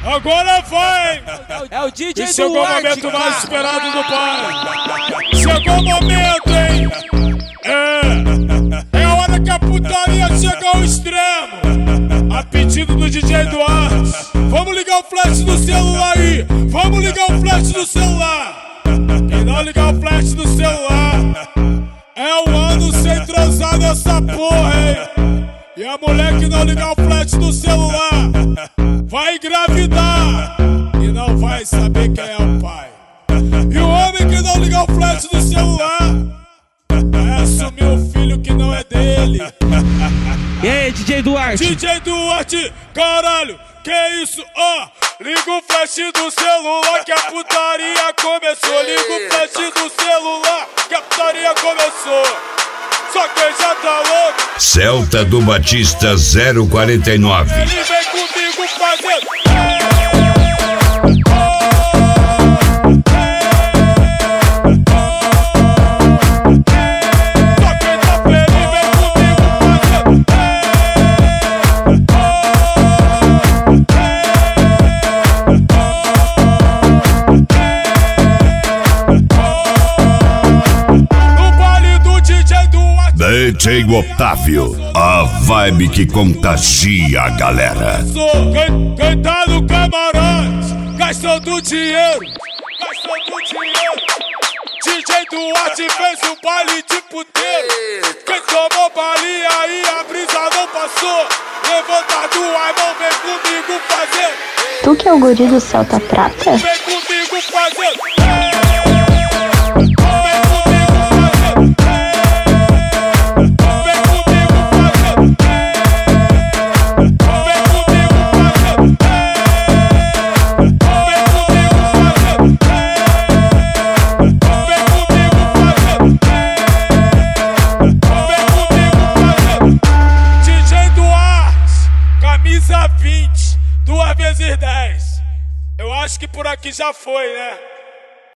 Agora vai! É o DJ e chegou o momento mais esperado do pai. Chegou o momento, hein? É hora que a putaria chega ao extremo. A pedido do DJ Duarte. Vamos ligar o flash do celular aí. Vamos ligar o flash do celular. Quem não ligar o flash do celular é um ano sem transar nessa porra, hein? E a mulher que não ligar o flash do celular vai engravidar e não vai saber quem é o pai. E o homem que não ligar o flash do celular vai assumir o filho que não é dele. E aí, DJ Duarte? DJ Duarte, caralho, que isso? Liga o flash do celular que a putaria começou. Liga o flash do celular que a putaria começou. Só quem já tá louco. Celta do Batista 049. Ele vem comigo fazendo. DJ Otávio, a vibe que contagia a galera. Quem tá no camarote, gastando dinheiro, DJ Duarte fez um baile de puteiro. Quem tomou balinha aí a brisa não passou. Levanta tua mão, vem comigo fazer. Tu que é o guri do Celta Prata? Vem comigo fazer. Camisa 20, 2 vezes 10. Eu acho que por aqui já foi, né?